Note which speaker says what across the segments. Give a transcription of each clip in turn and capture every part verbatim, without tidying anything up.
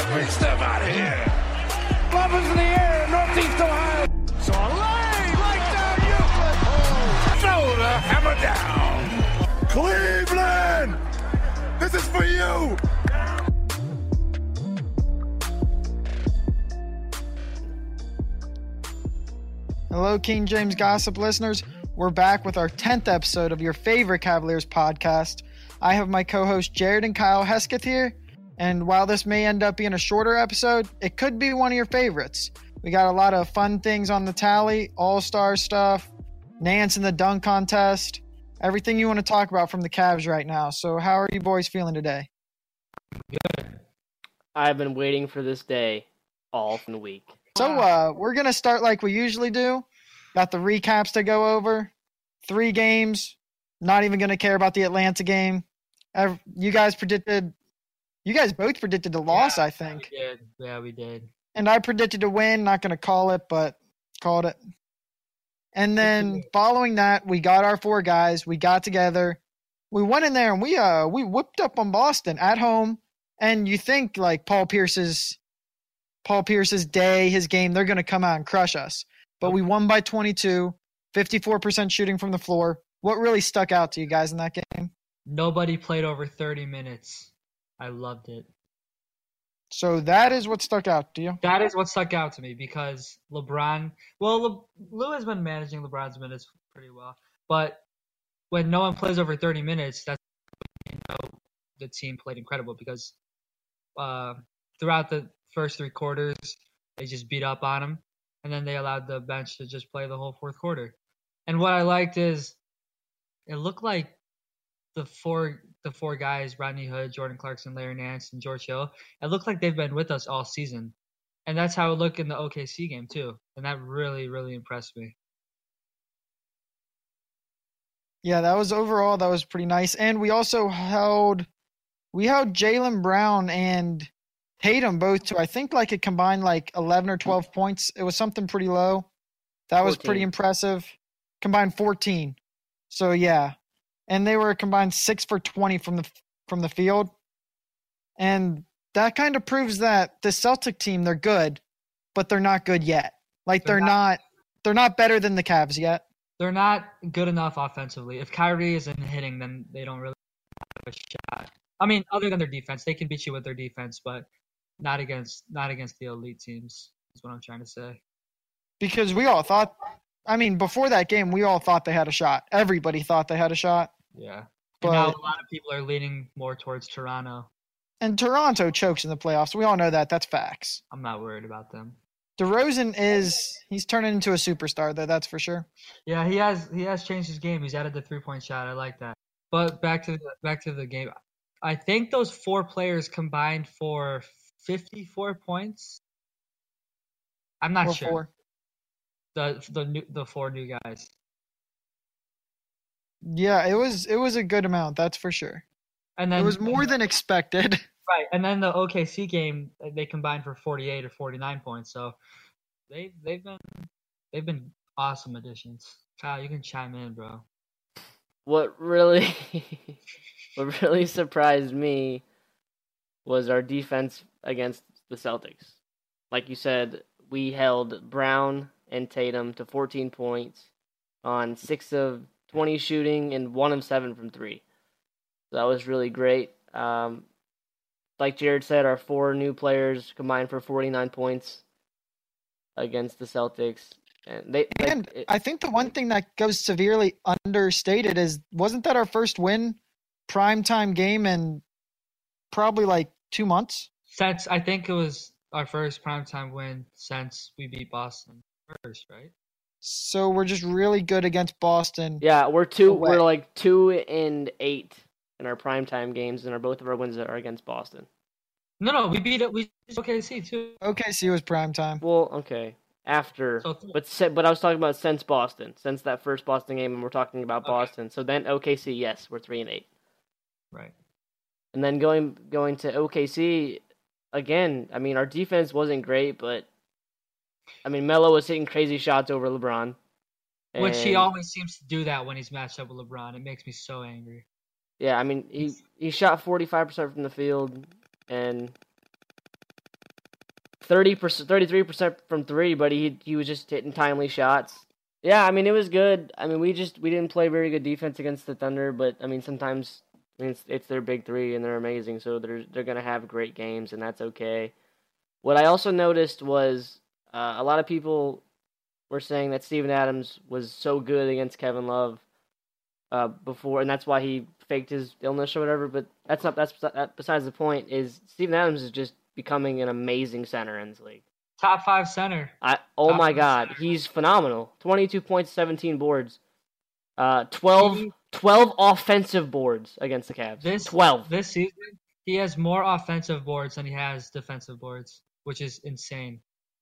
Speaker 1: Big step out of here. Bubba's in the air, Northeast Ohio. So a lay right down Euclid. Oh, throw the hammer down. Cleveland, this is for you.
Speaker 2: Hello, King James Gossip listeners. We're back with our tenth episode of your favorite Cavaliers podcast. I have my co-hosts Jared and Kyle Hesketh here, and while this may end up being a shorter episode, it could be one of your favorites. We got a lot of fun things on the tally, all-star stuff, Nance in the dunk contest, everything you want to talk about from the Cavs right now. So how are you boys feeling today?
Speaker 3: Good. I've been waiting for this day all from the week.
Speaker 2: So uh, we're going to start like we usually do. Got the recaps to go over. Three games. Not even going to care about the Atlanta game. You guys predicted – you guys both predicted a loss,
Speaker 3: yeah,
Speaker 2: I think.
Speaker 3: We did. Yeah, we did.
Speaker 2: And I predicted to win. Not going to call it, but called it. And then following that, we got our four guys. We got together. We went in there and we uh we whipped up on Boston at home. And you think like Paul Pierce's – Paul Pierce's day, his game, they're going to come out and crush us. But we won by twenty-two, fifty-four percent shooting from the floor. What really stuck out to you guys in that game?
Speaker 4: Nobody played over thirty minutes. I loved it.
Speaker 2: So that is what stuck out to you?
Speaker 4: That is what stuck out to me because LeBron – well, Le, Lou has been managing LeBron's minutes pretty well. But when no one plays over thirty minutes, that's when you know the team played incredible because uh, throughout the – first three quarters, they just beat up on him, and then they allowed the bench to just play the whole fourth quarter. And what I liked is it looked like the four the four guys, Rodney Hood, Jordan Clarkson, Larry Nance, and George Hill, it looked like they've been with us all season. And that's how it looked in the O K C game too. And that really, really impressed me.
Speaker 2: Yeah, that was overall, that was pretty nice. And we also held we held Jaylen Brown and Tatum both to, I think, like a combined like eleven or twelve points. It was something pretty low. That was
Speaker 3: fourteen.
Speaker 2: Pretty impressive. Combined fourteen. So, yeah. And they were combined six for twenty from the from the field. And that kind of proves that the Celtic team, they're good, but they're not good yet. Like they're, they're not, not they're not better than the Cavs yet.
Speaker 4: They're not good enough offensively. If Kyrie isn't hitting, then they don't really have a shot. I mean, other than their defense, they can beat you with their defense, but Not against not against the elite teams is what I'm trying to say.
Speaker 2: Because we all thought – I mean, before that game, we all thought they had a shot. Everybody thought they had a shot.
Speaker 4: Yeah.
Speaker 2: But,
Speaker 4: and now a lot of people are leaning more towards Toronto.
Speaker 2: And Toronto chokes in the playoffs. We all know that. That's facts.
Speaker 4: I'm not worried about them.
Speaker 2: DeRozan is – he's turning into a superstar, though, that's for sure.
Speaker 4: Yeah, he has he has changed his game. He's added the three-point shot. I like that. But back to the, back to the game. I think those four players combined for – fifty-four points. I'm not
Speaker 2: or
Speaker 4: sure.
Speaker 2: Four.
Speaker 4: The the new, the four new guys.
Speaker 2: Yeah, it was it was a good amount, that's for sure.
Speaker 4: And then
Speaker 2: it was more than expected.
Speaker 4: Right, and then the O K C game, they combined for forty-eight or forty-nine points. So they they've been they've been awesome additions. Kyle, you can chime in, bro.
Speaker 3: What really what really surprised me was our defense against the Celtics. Like you said, we held Brown and Tatum to fourteen points on six of twenty shooting and one of seven from three. So that was really great. Um, like Jared said, our four new players combined for forty-nine points against the Celtics. And they
Speaker 2: and
Speaker 3: like, it,
Speaker 2: I think the one thing that goes severely understated is, wasn't that our first win primetime game in probably like two months?
Speaker 4: Since I think it was our first primetime win since we beat Boston first, right?
Speaker 2: So we're just really good against Boston.
Speaker 3: Yeah, we're two.
Speaker 2: away.
Speaker 3: We're like two and eight in our primetime games, and our both of our wins are against Boston.
Speaker 4: No, no, we beat it. We beat O K C too.
Speaker 2: O K C was primetime.
Speaker 3: Well, okay, after,
Speaker 4: So,
Speaker 3: but se- but I was talking about since Boston, since that first Boston game, and we're talking about
Speaker 4: Okay.
Speaker 3: Boston. So then O K C, yes, we're three and eight,
Speaker 4: right.
Speaker 3: and then going going to O K C again. I mean, our defense wasn't great, but I mean, Melo was hitting crazy shots over LeBron,
Speaker 4: Which he
Speaker 3: and-
Speaker 4: always seems to do that when he's matched up with LeBron. It makes me so angry.
Speaker 3: Yeah, I mean, he he shot forty-five percent from the field, and thirty percent, thirty-three percent from three, but he he was just hitting timely shots. Yeah, I mean, it was good. I mean, we just we didn't play very good defense against the Thunder, but I mean, sometimes I mean, it's it's their big three and they're amazing, so they're they're gonna have great games, and that's okay. What I also noticed was uh, a lot of people were saying that Steven Adams was so good against Kevin Love uh, before, and that's why he faked his illness or whatever. But that's not that's that besides the point. Is Steven Adams is just becoming an amazing center in this league.
Speaker 4: Top five center.
Speaker 3: I oh
Speaker 4: Top
Speaker 3: my
Speaker 4: five
Speaker 3: god,
Speaker 4: center.
Speaker 3: he's phenomenal. twenty-two points, seventeen boards. Uh, twelve,
Speaker 4: He-
Speaker 3: twelve offensive boards against the Cavs.
Speaker 4: This
Speaker 3: twelve.
Speaker 4: this season, he has more offensive boards than he has defensive boards, which is insane.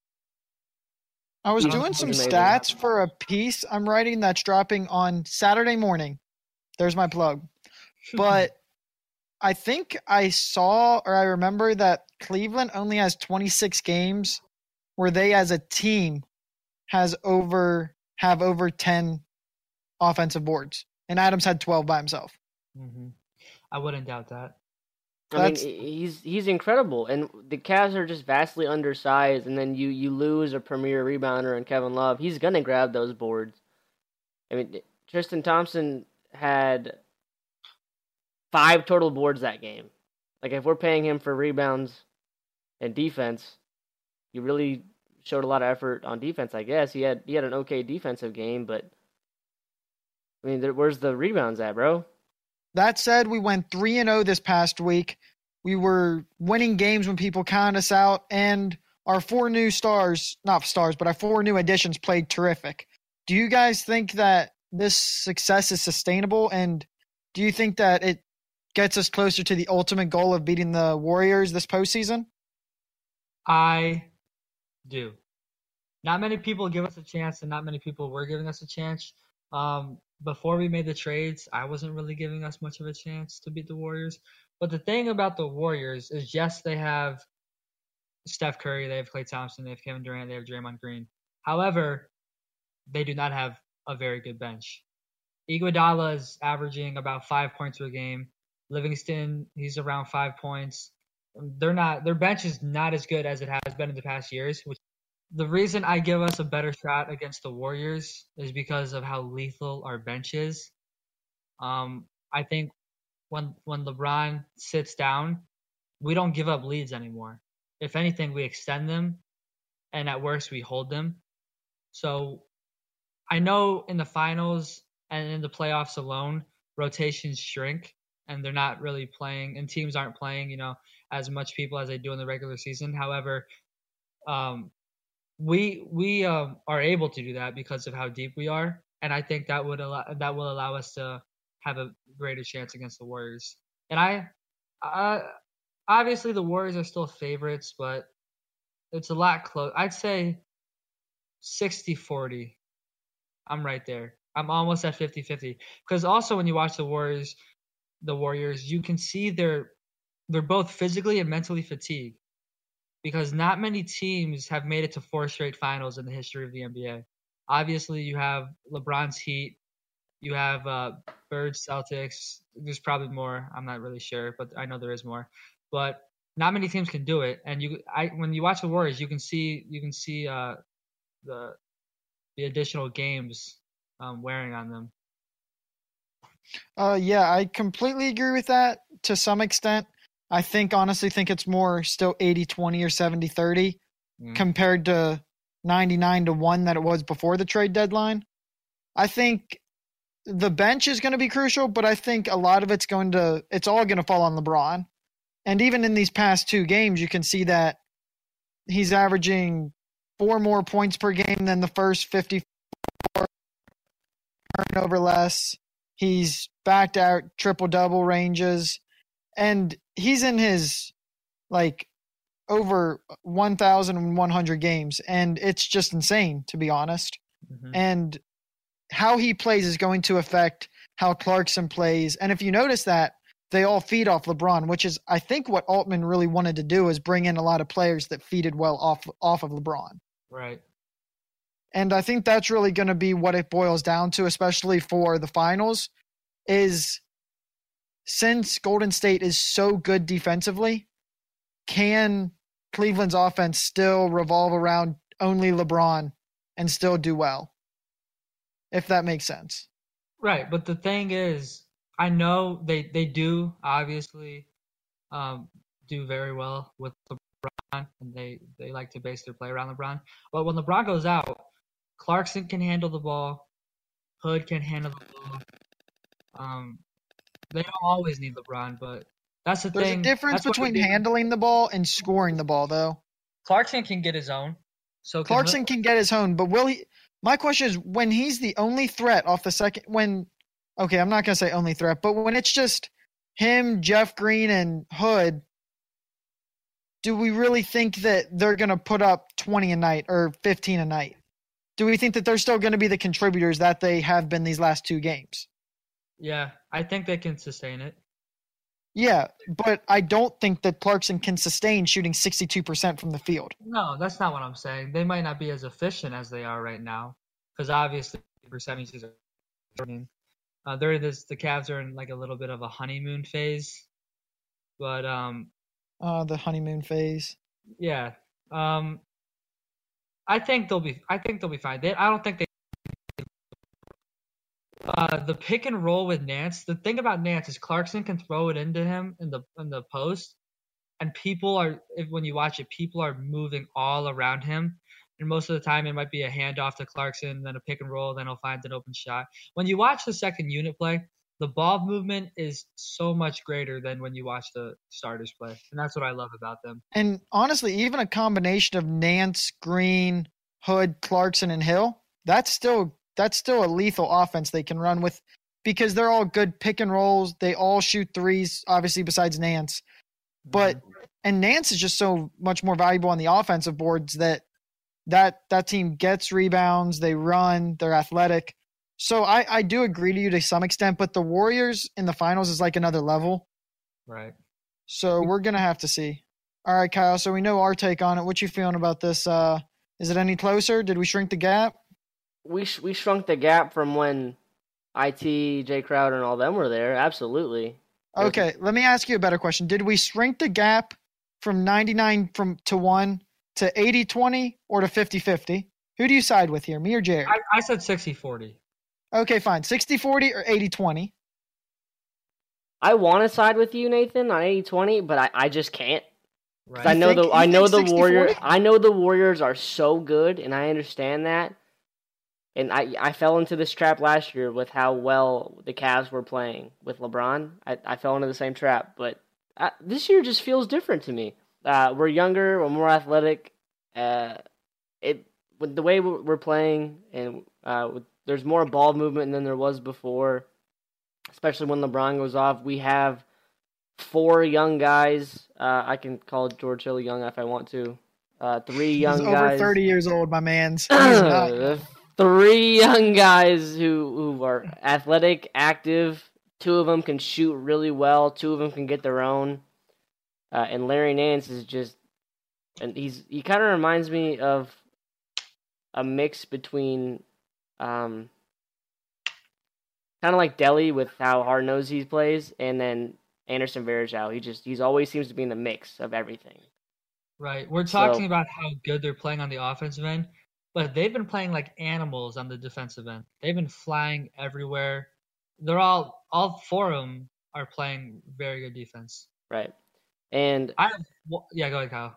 Speaker 2: I was
Speaker 3: He's-
Speaker 2: doing
Speaker 3: he's
Speaker 2: some
Speaker 3: amazing.
Speaker 2: stats for a piece I'm writing that's dropping on Saturday morning. There's my plug. But I think I saw or I remember that Cleveland only has twenty-six games where they as a team has over have over ten offensive boards. And Adams had twelve by himself.
Speaker 4: hmm I wouldn't doubt that.
Speaker 3: I mean,
Speaker 2: That's-
Speaker 3: he's he's incredible, and the Cavs are just vastly undersized. And then you, you lose a premier rebounder in Kevin Love. He's gonna grab those boards. I mean, Tristan Thompson had five total boards that game. Like, if we're paying him for rebounds and defense, he really showed a lot of effort on defense. I guess he had he had an okay defensive game, but I mean, there, where's the rebounds at, bro?
Speaker 2: That said, we went three and oh this past week. We were winning games when people counted us out, and our four new stars, not stars, but our four new additions played terrific. Do you guys think that this success is sustainable, and do you think that it gets us closer to the ultimate goal of beating the Warriors this postseason?
Speaker 4: I do. Not many people give us a chance, and not many people were giving us a chance. Um, before we made the trades, I wasn't really giving us much of a chance to beat the Warriors. But the thing about the Warriors is, yes, they have Steph Curry, they have Klay Thompson, they have Kevin Durant, they have Draymond Green. However, they do not have a very good bench. Iguodala is averaging about five points per game. Livingston, he's around five points. They're not. Their bench is not as good as it has been in the past years. Which, the reason I give us a better shot against the Warriors is because of how lethal our bench is. Um, I think when when LeBron sits down, we don't give up leads anymore. If anything, we extend them, and at worst, we hold them. So I know in the finals and in the playoffs alone, rotations shrink, and they're not really playing, and teams aren't playing, you know, as much people as they do in the regular season. However, um, we we um, are able to do that because of how deep we are, and I think that would allow that will allow us to have a greater chance against the Warriors. And I, I obviously the Warriors are still favorites, but it's a lot close. I'd say sixty forty. I'm right there. I'm almost at fifty-fifty. Because also when you watch the Warriors, the Warriors, you can see they're they're both physically and mentally fatigued. Because not many teams have made it to four straight finals in the history of the N B A. Obviously, you have LeBron's Heat, you have uh, Bird's Celtics. There's probably more. I'm not really sure, but I know there is more. But not many teams can do it. And you, I, when you watch the Warriors, you can see you can see uh, the the additional games um, wearing on them.
Speaker 2: Uh, yeah, I completely agree with that to some extent. I think, honestly, think it's more still eighty twenty or seventy thirty
Speaker 4: Mm.
Speaker 2: compared to ninety-nine to one that it was before the trade deadline. I think the bench is going to be crucial, but I think a lot of it's going to, it's all going to fall on LeBron. And even in these past two games, you can see that he's averaging four more points per game than the first fifty-four, turnover less. He's backed out triple-double ranges. And he's in his, like, over one thousand one hundred games. And it's just insane, to be honest.
Speaker 4: Mm-hmm.
Speaker 2: And how he plays is going to affect how Clarkson plays. And if you notice that, they all feed off LeBron, which is, I think, what Altman really wanted to do, is bring in a lot of players that feeded well off off of LeBron.
Speaker 4: Right.
Speaker 2: And I think that's really going to be what it boils down to, especially for the finals, is since Golden State is so good defensively, can Cleveland's offense still revolve around only LeBron and still do well, if that makes sense.
Speaker 4: Right, but the thing is, I know they, they do obviously um, do very well with LeBron, and they, they like to base their play around LeBron. But when LeBron goes out, Clarkson can handle the ball, Hood can handle the ball. Um, they don't always need LeBron, but that's the
Speaker 2: There's
Speaker 4: thing.
Speaker 2: a difference
Speaker 4: That's what
Speaker 2: between
Speaker 4: they do.
Speaker 2: handling the ball and scoring the ball, though.
Speaker 4: Clarkson can get his own. So can
Speaker 2: Clarkson
Speaker 4: Hood.
Speaker 2: can get his own, but will he? My question is, when he's the only threat off the second, when okay, I'm not gonna say only threat, but when it's just him, Jeff Green, and Hood, do we really think that they're gonna put up twenty a night or fifteen a night? Do we think that they're still going to be the contributors that they have been these last two games?
Speaker 4: Yeah, I think they can sustain it.
Speaker 2: Yeah, but I don't think that Clarkson can sustain shooting sixty-two percent from the field.
Speaker 4: No, that's not what I'm saying. They might not be as efficient as they are right now, because obviously percentages are turning. Uh, they're this the Cavs are in like a little bit of a honeymoon phase, but um,
Speaker 2: Uh, the honeymoon phase.
Speaker 4: yeah, um, I think they'll be. I think they'll be fine. They, I don't think they. Uh, the pick and roll with Nance. The thing about Nance is Clarkson can throw it into him in the in the post, and people are if, when you watch it, people are moving all around him. And most of the time, it might be a handoff to Clarkson, then a pick and roll, then he'll find an open shot. When you watch the second unit play, the ball movement is so much greater than when you watch the starters play, and that's what I love about them.
Speaker 2: And honestly, even a combination of Nance, Green, Hood, Clarkson, and Hill, that's still that's still a lethal offense they can run with because they're all good pick and rolls. They all shoot threes, obviously besides Nance. But and Nance is just so much more valuable on the offensive boards that that that team gets rebounds, they run, they're athletic. So I, I do agree to you to some extent, but the Warriors in the finals is like another level.
Speaker 4: Right.
Speaker 2: So we're gonna have to see. All right, Kyle. So we know our take on it. What you feeling about this? Uh, is it any closer? Did we shrink the gap?
Speaker 3: We sh- we shrunk the gap from when I T, Jay Crowder, and all them were there. Absolutely.
Speaker 2: Okay, let me ask you a better question. Did we shrink the gap from ninety-nine from to one to eighty twenty or to fifty fifty? Who do you side with here, me or Jared?
Speaker 4: I, I said sixty forty.
Speaker 2: Okay, fine. sixty forty or eighty twenty?
Speaker 3: I want to side with you, Nathan, on eighty twenty, but I, I just can't.
Speaker 4: Right.
Speaker 3: I know
Speaker 2: think-
Speaker 3: the
Speaker 2: you
Speaker 3: I know
Speaker 2: think
Speaker 3: the Warriors.
Speaker 2: sixty forty?
Speaker 3: I know the Warriors are so good, and I understand that. And I, I fell into this trap last year with how well the Cavs were playing with LeBron. I, I fell into the same trap, but I, this year just feels different to me. Uh, we're younger, we're more athletic. Uh, it with the way we're playing, and uh, with, there's more ball movement than there was before. Especially when LeBron goes off, we have four young guys. Uh, I can call George Hill young if I want to. Uh, three young
Speaker 2: He's
Speaker 3: guys.
Speaker 2: over thirty years old, my man's. He's not.
Speaker 3: Three young guys who, who are athletic, active. Two of them can shoot really well. Two of them can get their own. Uh, and Larry Nance is just, and he's he kind of reminds me of a mix between, um, kind of like Delly with how hard nosed he plays, and then Anderson Varejao. He just he's always seems to be in the mix of everything.
Speaker 4: Right. We're talking
Speaker 3: So-
Speaker 4: about how good they're playing on the offensive end, but they've been playing like animals on the defensive end. They've been flying everywhere. They're all all four of them are playing very good defense.
Speaker 3: Right. And
Speaker 4: I well, yeah, go ahead, Kyle.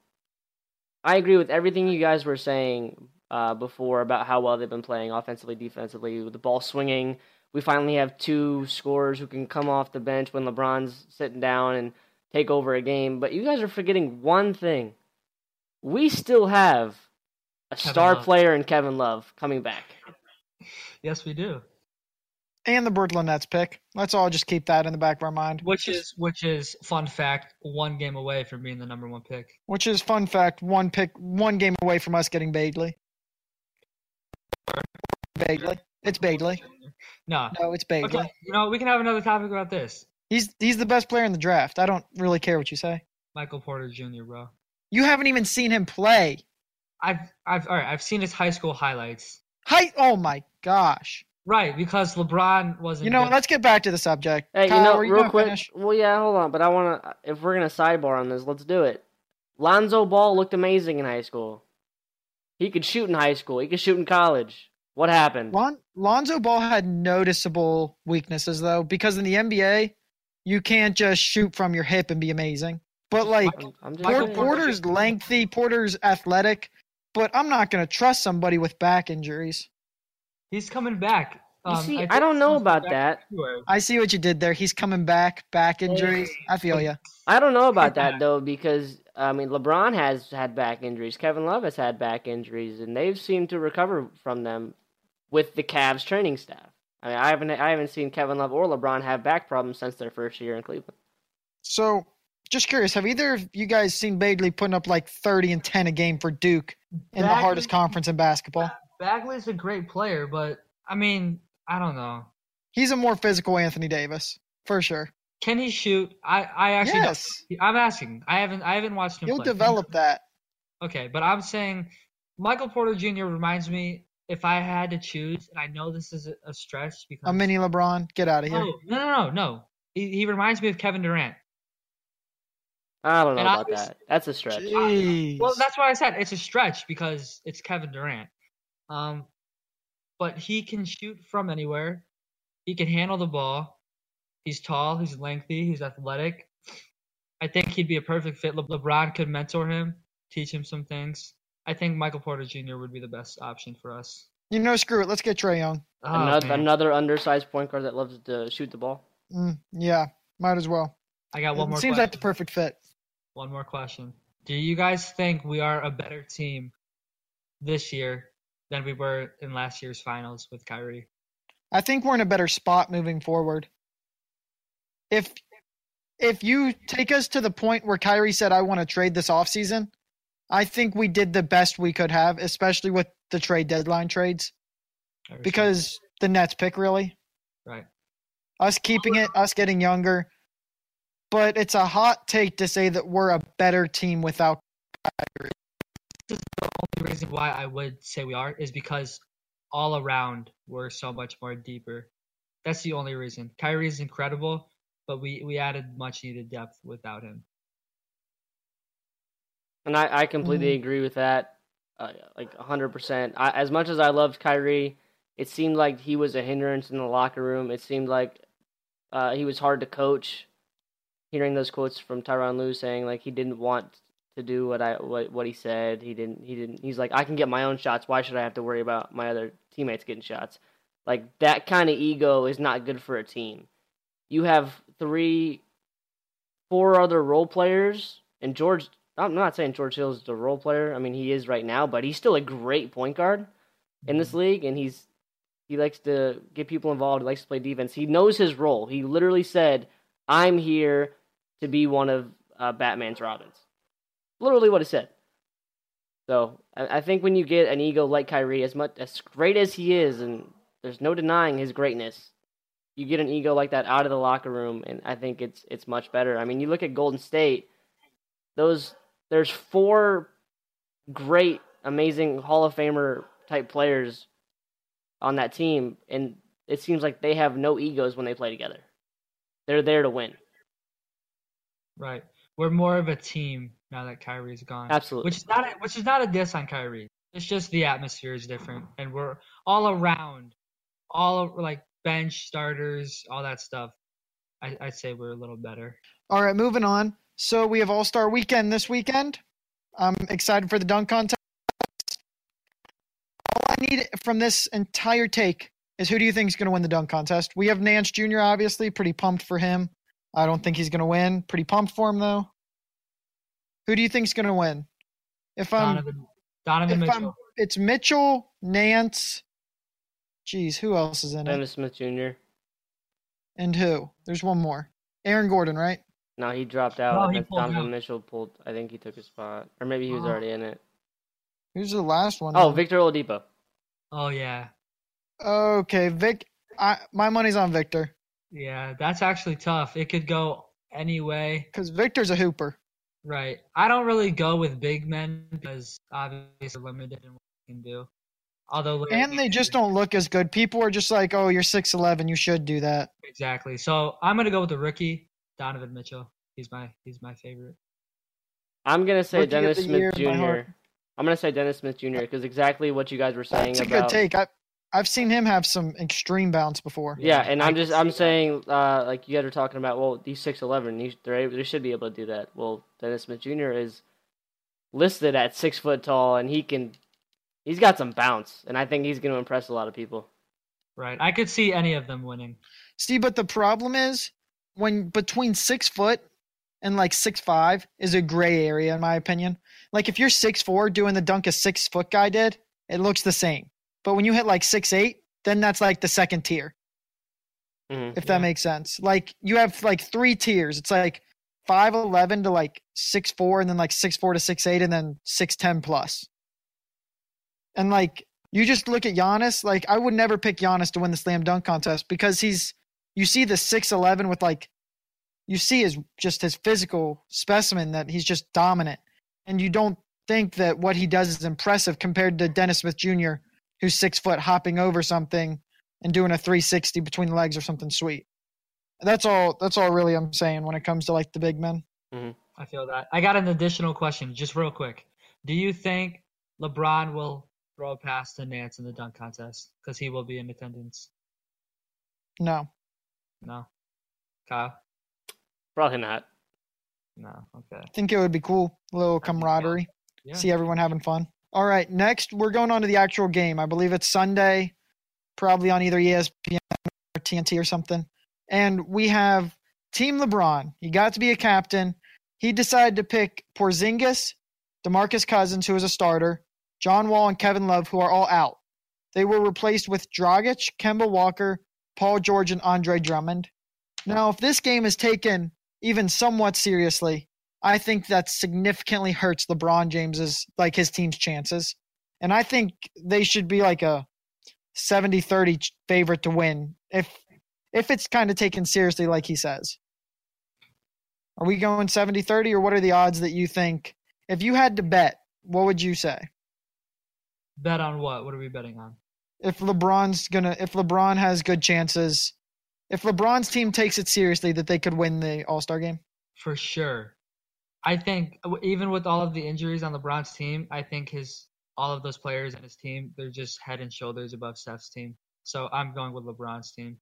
Speaker 3: I agree with everything you guys were saying uh, before about how well they've been playing offensively, defensively, with the ball swinging. We finally have two scorers who can come off the bench when LeBron's sitting down and take over a game. But you guys are forgetting one thing. We still have a
Speaker 4: Kevin
Speaker 3: star
Speaker 4: Love.
Speaker 3: player in Kevin Love coming back.
Speaker 4: Yes, we do.
Speaker 2: And the Brooklyn Nets pick. Let's all just keep that in the back of our mind.
Speaker 4: Which is which is fun fact, one game away from being the number one pick.
Speaker 2: Which is fun fact, one pick, one game away from us getting Bagley. Bagley. It's Bagley.
Speaker 4: No.
Speaker 2: No, it's Bagley.
Speaker 4: Okay, you know, we can have another topic about this.
Speaker 2: He's he's the best player in the draft. I don't really care what you say.
Speaker 4: Michael Porter Junior, bro.
Speaker 2: You haven't even seen him play.
Speaker 4: I've I've all right, I've seen his high school highlights.
Speaker 2: Hi! Oh my gosh.
Speaker 4: Right, because LeBron wasn't
Speaker 2: You know,
Speaker 4: good.
Speaker 2: let's get back to the subject.
Speaker 3: Hey,
Speaker 2: Kyle,
Speaker 3: you know,
Speaker 2: were you
Speaker 3: real
Speaker 2: gonna
Speaker 3: quick.
Speaker 2: finish?
Speaker 3: Well, yeah, hold on. But I want to, if we're going to sidebar on this, let's do it. Lonzo Ball looked amazing in high school. He could shoot in high school. He could shoot in college. What happened?
Speaker 2: Lon- Lonzo Ball had noticeable weaknesses, though, because in the N B A, you can't just shoot from your hip and be amazing. But, like,
Speaker 3: I'm, I'm just
Speaker 2: Port-
Speaker 3: saying.
Speaker 2: Porter's lengthy, Porter's athletic, but I'm not going to trust somebody with back injuries.
Speaker 4: He's coming back.
Speaker 3: You
Speaker 4: Um,
Speaker 3: see,
Speaker 4: I,
Speaker 3: I don't know
Speaker 4: he's
Speaker 3: about
Speaker 4: back
Speaker 3: that.
Speaker 4: everywhere.
Speaker 2: I see what you did there. He's coming back, back injuries. I feel you.
Speaker 3: I don't know about that though, because I mean, LeBron has had back injuries. Kevin Love has had back injuries, and they've seemed to recover from them with the Cavs training staff. I mean, I haven't, I haven't seen Kevin Love or LeBron have back problems since their first year in Cleveland.
Speaker 2: So, just curious, have either of you guys seen Bagley putting up like thirty and ten a game for Duke in the
Speaker 4: Bagley-
Speaker 2: hardest conference in basketball?
Speaker 4: Bagley's a great player, but I mean, I don't know.
Speaker 2: He's a more physical Anthony Davis, for sure.
Speaker 4: Can he shoot? I, I actually
Speaker 2: Yes.
Speaker 4: don't. I'm asking. I haven't I haven't watched him
Speaker 2: He'll
Speaker 4: play.
Speaker 2: develop that.
Speaker 4: Okay, but I'm saying Michael Porter Junior reminds me, if I had to choose, and I know this is a, a stretch because
Speaker 2: A mini LeBron, get out of here.
Speaker 4: Oh, no, no, no, no. He, he reminds me of Kevin Durant.
Speaker 3: I don't know
Speaker 4: And I
Speaker 3: about
Speaker 4: was-
Speaker 3: that. That's a stretch.
Speaker 2: Jeez.
Speaker 4: Well, that's why I said it's a stretch because it's Kevin Durant. Um, but he can shoot from anywhere. He can handle the ball. He's tall. He's lengthy. He's athletic. I think he'd be a perfect fit. Le- LeBron could mentor him, teach him some things. I think Michael Porter Junior would be the best option for us.
Speaker 2: You know, screw it. Let's get Trae Young.
Speaker 4: Oh,
Speaker 3: another,
Speaker 4: man.
Speaker 3: another undersized point guard that loves to shoot the ball.
Speaker 2: Mm, yeah, might as well.
Speaker 4: I got one
Speaker 2: It
Speaker 4: more.
Speaker 2: seems
Speaker 4: question.
Speaker 2: like the perfect fit.
Speaker 4: One more question. Do you guys think we are a better team this year than we were in last year's finals with Kyrie?
Speaker 2: I think we're in a better spot moving forward. If if you take us to the point where Kyrie said, I want to trade this offseason, I think we did the best we could have, especially with the trade deadline trades, because the Nets pick, really.
Speaker 4: right.
Speaker 2: Us keeping it, us getting younger. But it's a hot take to say that we're a better team without Kyrie.
Speaker 4: The only reason why I would say we are is because all around we're so much more deeper. That's the only reason. Kyrie is incredible, but we, we added much needed depth without him.
Speaker 3: And I, I completely
Speaker 2: Mhm.
Speaker 3: agree with that, uh, like one hundred percent. I, as much as I loved Kyrie, it seemed like he was a hindrance in the locker room. It seemed like uh, he was hard to coach. Hearing those quotes from Tyronn Lue saying like he didn't want to do what I what, what he said. He didn't he didn't he's like, I can get my own shots. Why should I have to worry about my other teammates getting shots? Like that kind of ego is not good for a team. You have three four other role players, and George I'm not saying George Hill is the role player. I mean, he is right now, but he's still a great point guard in this league, and he's he likes to get people involved. He likes to play defense. He knows his role. He literally said, I'm here to be one of uh, Batman's Robins. Literally what he said. So I, I think when you get an ego like Kyrie, as much as great as he is, and there's no denying his greatness, you get an ego like that out of the locker room, and I think it's it's much better. I mean, you look at Golden State; those there's four great, amazing Hall of Famer type players on that team, and it seems like they have no egos when they play together. They're there to win.
Speaker 4: Right. We're more of a team now that Kyrie's gone.
Speaker 3: Absolutely.
Speaker 4: Which is not a, which is not a diss on Kyrie. It's just the atmosphere is different, and we're all around, all like bench starters, all that stuff. I, I'd say we're a little better.
Speaker 2: All right, moving on. So we have All-Star Weekend this weekend. I'm excited for the dunk contest. All I need from this entire take is who do you think is going to win the dunk contest? We have Nance Junior, obviously. Pretty pumped for him. I don't think he's going to win. Pretty pumped for him, though. Who do you think is going to win? If I'm,
Speaker 4: Donovan, Donovan
Speaker 2: if I'm,
Speaker 4: Mitchell.
Speaker 2: it's Mitchell, Nance. Geez, who else is in it?
Speaker 3: Dennis Smith Junior
Speaker 2: And who? There's one more. Aaron Gordon, right?
Speaker 3: No, he dropped out.
Speaker 4: No,
Speaker 3: I
Speaker 4: he
Speaker 3: think
Speaker 4: pulled
Speaker 3: Donovan
Speaker 4: out.
Speaker 3: Mitchell pulled. I think he took his spot, or maybe he was
Speaker 4: Oh.
Speaker 3: already in it.
Speaker 2: Who's the last one?
Speaker 3: Oh, Victor Oladipo.
Speaker 4: Oh yeah,
Speaker 2: Okay, Vic. I, my money's on Victor
Speaker 4: yeah. That's actually tough. It could go any way.
Speaker 2: because Victor's a hooper.
Speaker 4: Right. I don't really go with big men because obviously we're limited in what we can do. Although
Speaker 2: And they just don't look as good. People are just like, oh, you're six eleven. You should do that.
Speaker 4: exactly. So I'm gonna go with the rookie, Donovan Mitchell. He's my he's my favorite.
Speaker 3: I'm gonna say
Speaker 2: Rookie of
Speaker 3: Dennis
Speaker 2: the year
Speaker 3: Smith
Speaker 2: in my heart.
Speaker 3: Junior I'm gonna say Dennis Smith Junior because exactly what you guys were saying
Speaker 2: That's a
Speaker 3: about.
Speaker 2: good take. I, I've seen him have some extreme bounce before.
Speaker 3: Yeah,
Speaker 4: Yeah,
Speaker 3: and
Speaker 4: I
Speaker 3: I'm
Speaker 4: can
Speaker 3: just
Speaker 4: see
Speaker 3: I'm
Speaker 4: that.
Speaker 3: saying uh, like you guys are talking about. Well, he's six eleven. He's, they're able, they should be able to do that. Well, Dennis Smith Junior is listed at six foot tall, and he can. He's got some bounce, and I think he's going to impress a lot of people.
Speaker 4: Right. I could see any of them winning.
Speaker 2: See, but the problem is when between six foot and like six five is a gray area in my opinion. Like if you're six four doing the dunk a six foot guy did, it looks the same. But when you hit like six eight, then that's like the second tier.
Speaker 3: Mm-hmm.
Speaker 2: If that
Speaker 4: Yeah.
Speaker 2: makes sense. Like you have like three tiers. It's like five eleven to like six four, and then like six four to six eight, and then six ten plus. And like you just look at Giannis, like I would never pick Giannis to win the slam dunk contest because he's you see the six eleven with like you see his just his physical specimen that he's just dominant. And you don't think that what he does is impressive compared to Dennis Smith Junior who's six foot hopping over something and doing a three sixty between the legs or something sweet. That's all that's all really I'm saying when it comes to like the big men.
Speaker 4: I feel that. I got an additional question, just real quick. Do you think LeBron will throw a pass to Nance in the dunk contest? Because he will be in attendance.
Speaker 2: No.
Speaker 4: No. Kyle?
Speaker 3: Probably not.
Speaker 4: No. Okay.
Speaker 2: I think it would be cool. A little
Speaker 4: That'd be fun.
Speaker 2: camaraderie.
Speaker 4: Yeah.
Speaker 2: See everyone having fun. All right, next we're going on to the actual game. I believe it's Sunday, probably on either E S P N or T N T or something. And we have Team LeBron. He got to be a captain. He decided to pick Porzingis, DeMarcus Cousins, who is a starter, John Wall, and Kevin Love, who are all out. They were replaced with Dragic, Kemba Walker, Paul George, and Andre Drummond. Now, if this game is taken even somewhat seriously, I think that significantly hurts LeBron James's, like his team's chances. And I think they should be like a seventy thirty favorite to win if if it's kind of taken seriously like he says. Are we going seventy thirty or what are the odds that you think? If you had to bet, what would you say?
Speaker 4: Bet on what? What are we betting on?
Speaker 2: If LeBron's gonna if LeBron has good chances, if LeBron's team takes it seriously that they could win the All-Star game?
Speaker 4: For sure. I think w- even with all of the injuries on LeBron's team, I think his all of those players and his team, they're just head and shoulders above Steph's team. So I'm going with LeBron's team.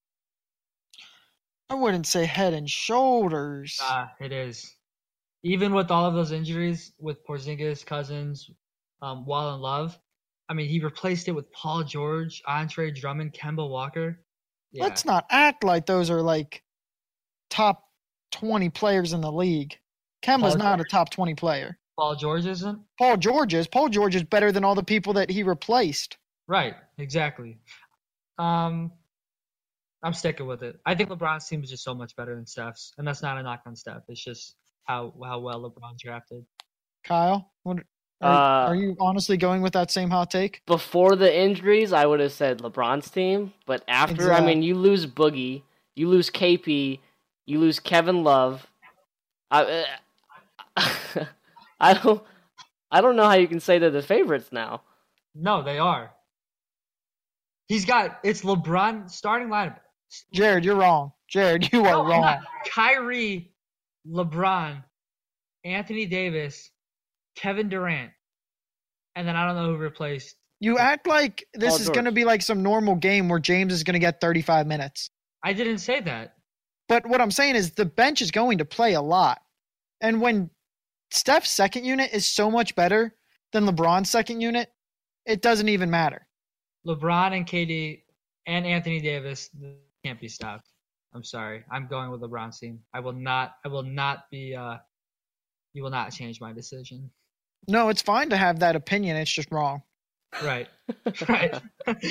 Speaker 2: I wouldn't say head and shoulders.
Speaker 4: Ah, it is. Even with all of those injuries with Porzingis, Cousins, um, Wall, and Love, I mean, he replaced it with Paul George, Andre Drummond, Kemba Walker. Yeah.
Speaker 2: Let's not act like those are like top twenty players in the league. Kemba's
Speaker 4: Paul
Speaker 2: not a
Speaker 4: George.
Speaker 2: top twenty player.
Speaker 4: Paul George isn't?
Speaker 2: Paul George is. Paul George is better than all the people that he replaced.
Speaker 4: Right, exactly. Um, I'm sticking with it. I think LeBron's team is just so much better than Steph's, and that's not a knock on Steph. It's just how how well LeBron drafted.
Speaker 2: Kyle, what, are,
Speaker 3: Uh,
Speaker 2: are you honestly going with that same hot take?
Speaker 3: Before the injuries, I would have said LeBron's team. But after, I mean, you lose Boogie, you lose K P, you lose Kevin Love. I, uh, I don't, I don't know how you can say they're the favorites now.
Speaker 4: No, they are. He's got it's LeBron starting lineup.
Speaker 2: Jared, you're wrong. Jared, you are
Speaker 4: No, I'm
Speaker 2: wrong.
Speaker 4: not. Kyrie, LeBron, Anthony Davis, Kevin Durant, and then I don't know who replaced.
Speaker 2: You act like this
Speaker 3: Paul
Speaker 2: is going to
Speaker 3: George.
Speaker 2: be like some normal game where James is going to get thirty-five minutes.
Speaker 4: I didn't say that.
Speaker 2: But what I'm saying is the bench is going to play a lot. And when Steph's second unit is so much better than LeBron's second unit, it doesn't even matter.
Speaker 4: LeBron and K D and Anthony Davis can't be stopped. I'm sorry. I'm going with LeBron's team. I will not. I will not be. Uh, you will not change my decision.
Speaker 2: No, it's fine to have that opinion. It's just wrong.
Speaker 4: Right. Right.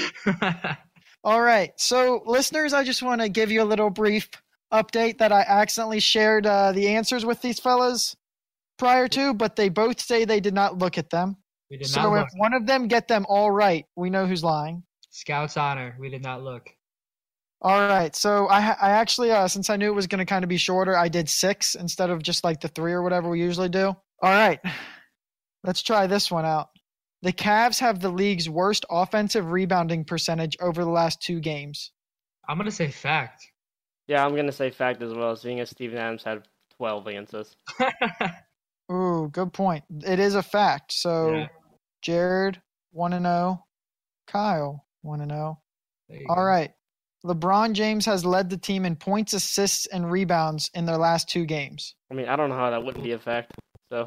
Speaker 2: All right. So, listeners, I just want to give you a little brief update that I accidentally shared uh, the answers with these fellas prior to, but they both say they did not look at them.
Speaker 4: We did
Speaker 2: So
Speaker 4: not
Speaker 2: if
Speaker 4: look.
Speaker 2: one of them get them all right, we know who's lying.
Speaker 4: Scouts honor. We did not look.
Speaker 2: All right. So I ha- I actually, uh, since I knew it was going to kind of be shorter, I did six instead of just like the three or whatever we usually do. All right. Let's try this one out. The Cavs have the league's worst offensive rebounding percentage over the last two games.
Speaker 4: I'm gonna say fact.
Speaker 3: Yeah, I'm gonna say fact as well, seeing as Steven Adams had twelve against us.
Speaker 2: Ooh, good point. It is a fact. So,
Speaker 4: Yeah.
Speaker 2: Jared, one and oh. Kyle, one and oh.
Speaker 4: There you
Speaker 2: All
Speaker 4: go.
Speaker 2: right. LeBron James has led the team in points, assists, and rebounds in their last two games.
Speaker 3: I mean, I don't know how that wouldn't be a fact. So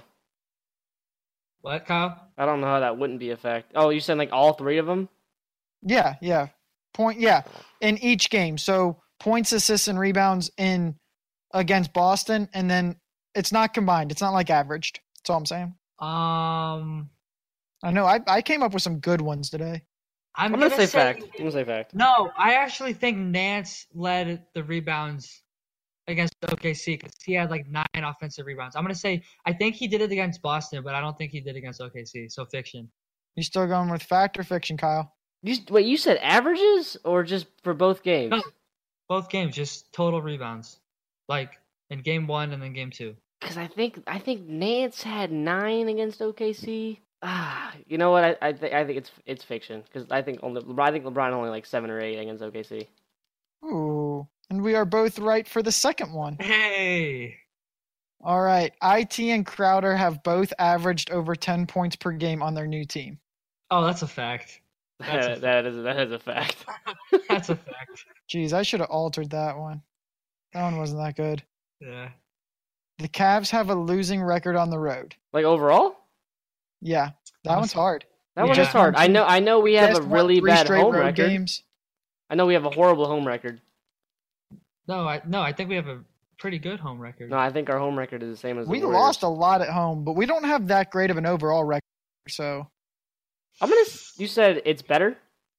Speaker 4: What, Kyle?
Speaker 3: I don't know how that wouldn't be a fact. Oh, you said like all three of them?
Speaker 2: Yeah, yeah. Point, yeah. In each game. So, points, assists, and rebounds in against Boston, and then it's not combined. It's not like averaged. That's all I'm saying.
Speaker 4: Um,
Speaker 2: I know. I, I came up with some good ones today.
Speaker 4: I'm,
Speaker 3: I'm gonna say fact. I'm gonna say fact.
Speaker 4: No, I actually think Nance led the rebounds against O K C because he had like nine offensive rebounds. I'm gonna say I think he did it against Boston, but I don't think he did against O K C. So fiction.
Speaker 2: You still going with fact or fiction, Kyle?
Speaker 3: You wait. You said averages or just for both games?
Speaker 4: No, both games, just total rebounds, like in game one and then game two.
Speaker 3: Because I think I think Nance had nine against O K C. Ah, you know what? I I, th- I think it's it's fiction because I think only I think LeBron only like seven or eight against O K C.
Speaker 2: Ooh. And we are both right for the second one.
Speaker 4: Hey,
Speaker 2: All right. I T and Crowder have both averaged over ten points per game on their new team.
Speaker 4: oh, that's a fact. That's a
Speaker 3: that is that is a fact.
Speaker 4: That's a fact.
Speaker 2: Jeez, I should have altered that one. That one wasn't that good.
Speaker 4: Yeah.
Speaker 2: The Cavs have a losing record on the road.
Speaker 3: Like overall,
Speaker 2: Yeah, that
Speaker 4: I'm
Speaker 2: one's
Speaker 4: so-
Speaker 2: hard.
Speaker 3: that
Speaker 4: We
Speaker 3: one is
Speaker 4: just
Speaker 3: hard.
Speaker 2: won
Speaker 3: I
Speaker 2: two-
Speaker 3: know I know we have
Speaker 2: Just
Speaker 3: a
Speaker 2: won
Speaker 3: really
Speaker 2: three
Speaker 3: bad
Speaker 2: straight
Speaker 3: home
Speaker 2: road
Speaker 3: record.
Speaker 2: games.
Speaker 3: I know we have a horrible home record.
Speaker 4: No, I no, I think we have a pretty good home record.
Speaker 3: No, I think our home record is the same as the
Speaker 2: We
Speaker 3: Warriors.
Speaker 2: lost a lot at home, but we don't have that great of an overall record. So
Speaker 3: I'm gonna. s- You said it's better.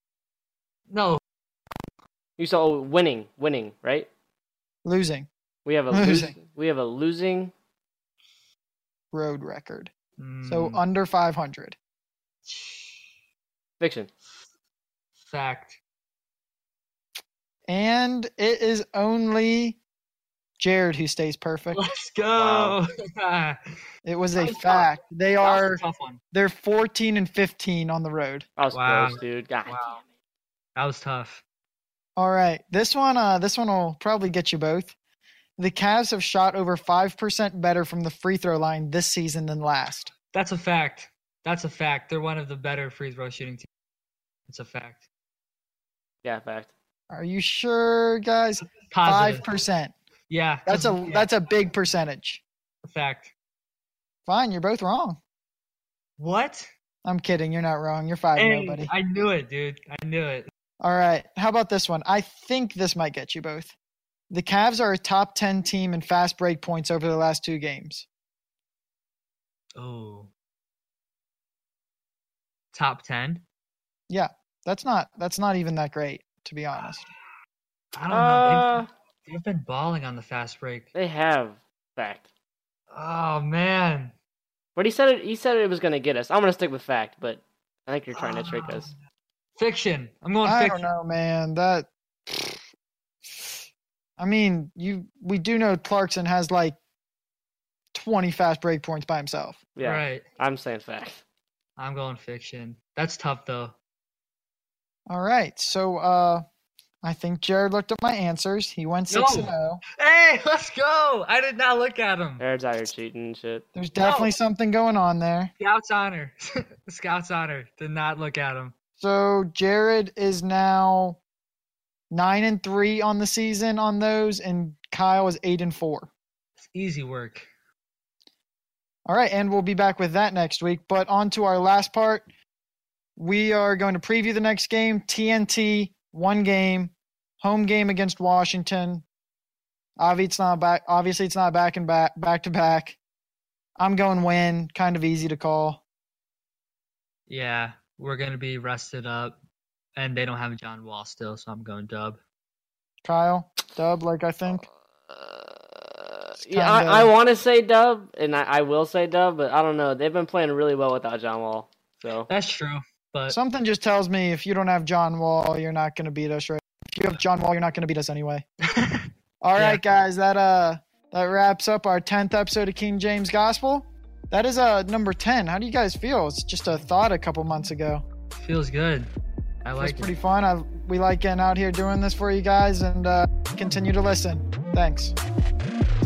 Speaker 4: No,
Speaker 3: You said oh, winning, winning, right?
Speaker 2: losing
Speaker 3: We have a
Speaker 2: Losing.
Speaker 3: losing. We have a losing.
Speaker 2: road record.
Speaker 4: Mm,
Speaker 2: So under five hundred.
Speaker 3: Fiction.
Speaker 4: fact.
Speaker 2: And it is only Jared who stays perfect.
Speaker 4: Let's go.
Speaker 3: Wow.
Speaker 2: It was
Speaker 4: That
Speaker 2: a
Speaker 4: was tough.
Speaker 2: fact. They
Speaker 4: That was
Speaker 2: are
Speaker 4: a tough one.
Speaker 2: they're fourteen and fifteen on the road.
Speaker 3: I was
Speaker 4: Wow.
Speaker 3: close, dude. God
Speaker 4: Wow.
Speaker 3: damn it.
Speaker 4: That was tough.
Speaker 2: All right. This one uh this one will probably get you both. The Cavs have shot over five percent better from the free throw line this season than last.
Speaker 4: That's a fact. That's a fact. They're one of the better free throw shooting teams. It's a fact.
Speaker 3: Yeah, fact.
Speaker 2: Are you sure, guys?
Speaker 4: Positive.
Speaker 2: five percent.
Speaker 4: Yeah.
Speaker 2: That's a
Speaker 4: yeah,
Speaker 2: that's a big percentage.
Speaker 4: a fact.
Speaker 2: Fine, you're both wrong.
Speaker 4: What?
Speaker 2: I'm kidding. You're not wrong. You're five
Speaker 4: Hey,
Speaker 2: nobody.
Speaker 4: I knew it, dude. I knew it.
Speaker 2: All right. How about this one? I think this might get you both. The Cavs are a top ten team in fast break points over the last two games.
Speaker 4: Oh. Top ten?
Speaker 2: Yeah, that's not that's not even that great, to be honest.
Speaker 4: I don't know.
Speaker 3: Uh,
Speaker 4: They've, they've been balling on the fast break.
Speaker 3: they have fact.
Speaker 4: Oh, man.
Speaker 3: But he said it. He said it was gonna get us. I'm gonna stick with fact, but I think you're trying to trick
Speaker 4: Ah.
Speaker 3: us.
Speaker 4: Fiction. I'm going
Speaker 2: I
Speaker 4: fiction.
Speaker 2: don't know, man. That I mean, you we do know Clarkson has like twenty fast break points by himself.
Speaker 3: Yeah,
Speaker 4: Right.
Speaker 3: I'm saying fact.
Speaker 4: I'm going fiction. That's tough, though.
Speaker 2: All right. So uh I think Jared looked up my answers. He went six
Speaker 4: No.
Speaker 2: and oh.
Speaker 4: Hey, let's go. I did not look at him.
Speaker 3: Jared's out here cheating and shit.
Speaker 2: There's definitely something going on there.
Speaker 4: Scout's honor. Scout's honor. Did not look at him.
Speaker 2: So Jared is now nine and three on the season on those, and Kyle is eight and four.
Speaker 4: It's easy work.
Speaker 2: All right, and we'll be back with that next week. But on to our last part. We are going to preview the next game. T N T, one game, home game against Washington. Obviously, it's not back. Obviously, it's not back and back, back to back. I'm going win. Kind of easy to call.
Speaker 4: Yeah, we're going to be rested up, and they don't have John Wall still, so I'm going dub.
Speaker 2: Kyle, dub, like I think.
Speaker 3: Uh,
Speaker 2: It's
Speaker 3: yeah,
Speaker 2: kinda-
Speaker 3: I, I want to say dub, and I, I will say dub, but I don't know. They've been playing really well without John Wall. So
Speaker 4: That's true, but
Speaker 2: Something just tells me if you don't have John Wall, you're not going to beat us, right? If you have John Wall, you're not going to beat us anyway. All
Speaker 4: Yeah.
Speaker 2: right, guys, that uh that wraps up our tenth episode of King James Gospel. That is uh number ten. How do you guys feel? It's just a thought a couple months ago.
Speaker 4: feels good. I
Speaker 2: It was
Speaker 4: like
Speaker 2: pretty
Speaker 4: it.
Speaker 2: fun. I we like getting out here doing this for you guys, and uh, continue to listen. Thanks.